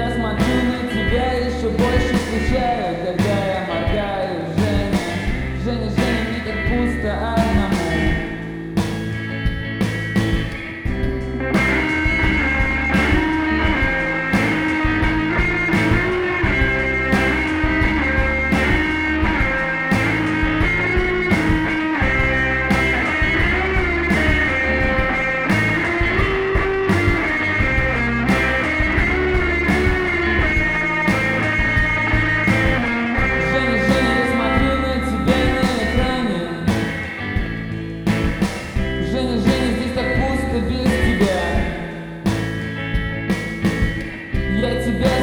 Я смотрю на тебя, еще больше скучаю, когда я моргаю. Женя, Женя, Женя, мне так пусто одному. Женя, Женя, здесь так пусто без тебя. Я тебя